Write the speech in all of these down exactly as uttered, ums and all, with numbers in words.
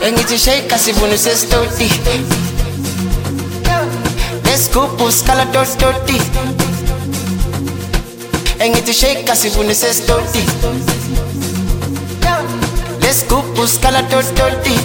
Engithi shake asivune sesitoti. Lescoop scala toti. Engithi shake asivune sesitoti. Lescoop scala toti.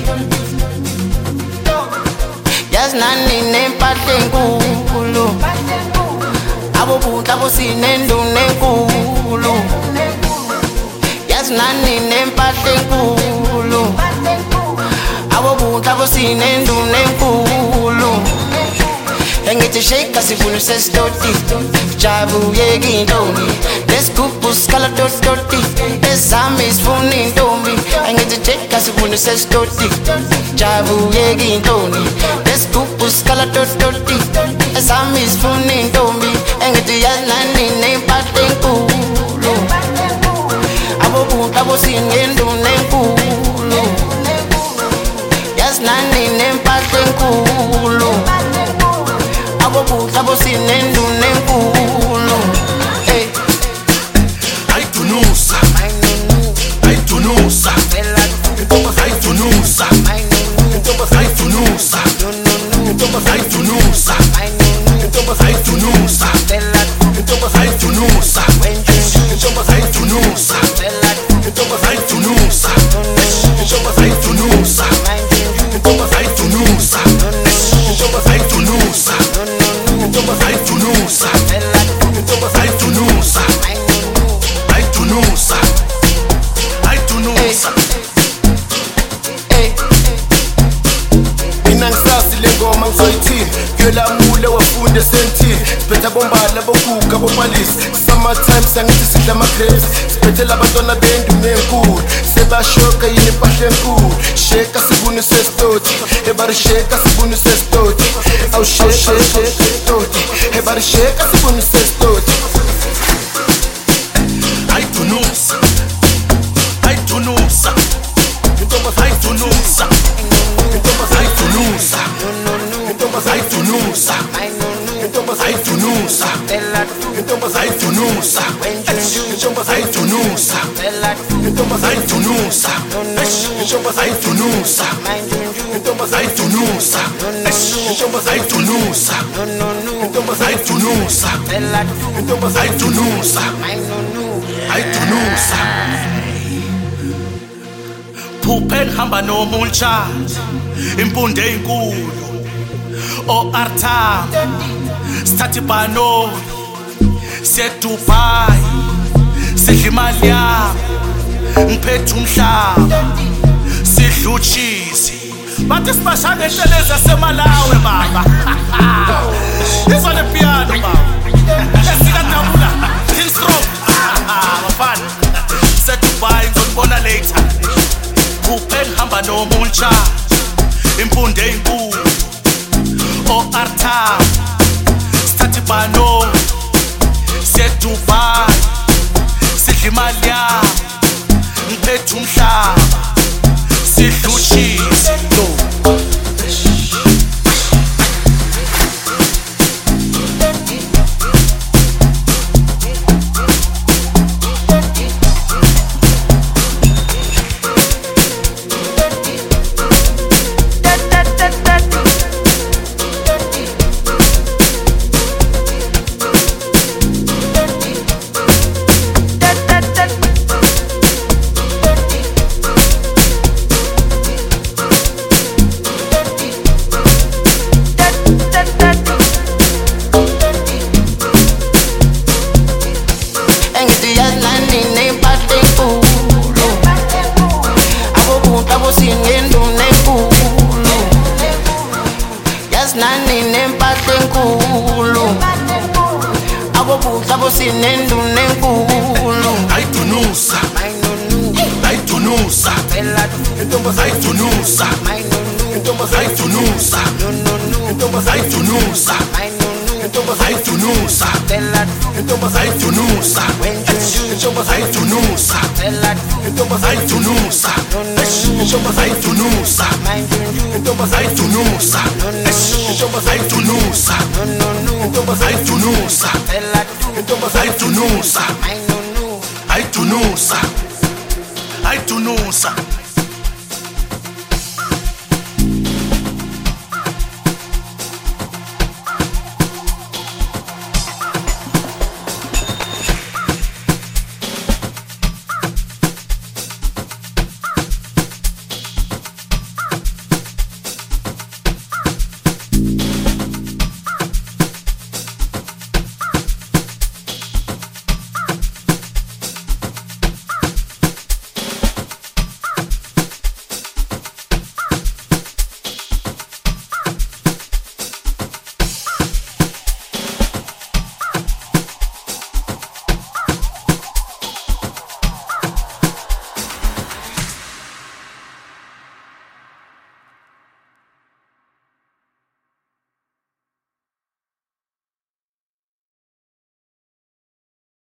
Yazi nani nempahla enkulu. Abo bunta bosine ndune enkulu. Yazi nani nempahla enkulu. Abo bunta bosine ndune enkulu. Engithi shake asivune sesitoti. Jabu yeki intombi. Lescoop scala toti. Esami sifuna intombi. Engithi shake asivune sesitoti. Jabu yeki intombi. Lescoop scala toti. Esami sifuna intombi. Engithi yazi nani nempahla enkulu. Abo bunta bosine ndune enkulu. Yazi nani nempahla enkulu. Abo bunta bosine ndune enkulu. Hey, ayitunusa ayitunusa ayitunusa ayitunusa ayitunusa ayitunusa ayitunusa ayitunusa ayitunusa ayitunusa ayitunusa ayitunusa ayitunusa. Mina ngisasi le ngoma ngizoyithini kuyolamule wafunde sentini siphethe bombala bokuka bobalisi summertime sangithi sidla ama-grapes siphethe labantwana bendume enkulu sebashoka yini impahla enkulu sheka sivune sesitoti ebari sheka sivune sesitoti awushekasesitoti ebari sheka sivune sesitoti. Ayitunusa ayitunusa ayitunusa ayitunusa ayitunusa ayitunusa ayitunusa ayitunusa ayitunusa ayitunusa ayitunusa ayitunusa ayitunusa ayitunusa ayitunusa ayitunusa. Phuphe ngihamba nomulcha impunde enkulu o Artam sithatha ibhano siye Dubai sidla imali yami ngiphethe umhlaba sidla ucheese bathi sibasha ngenhlelo zaseMalawi baba. Izwa le piano baba esikadabula Kingstroke bafana se Dubai ngizobona later. Phuphe ngihamba nomulcha impunde enkulu o Artam sithatha ibhano siye Dubai sidla imali yami ngiphethe umhlaba sidla ucheese. Nani nempahla enkulu. Abo bunta bosine ndune enkulu. Ayitunusa ayitunusa ayitunusa ayitunusa ayitunusa ayitunusa ayitunusa ayitunusa ayitunusa ayitunusa ayitunusa ayitunusa ayitunusa ayitunusa.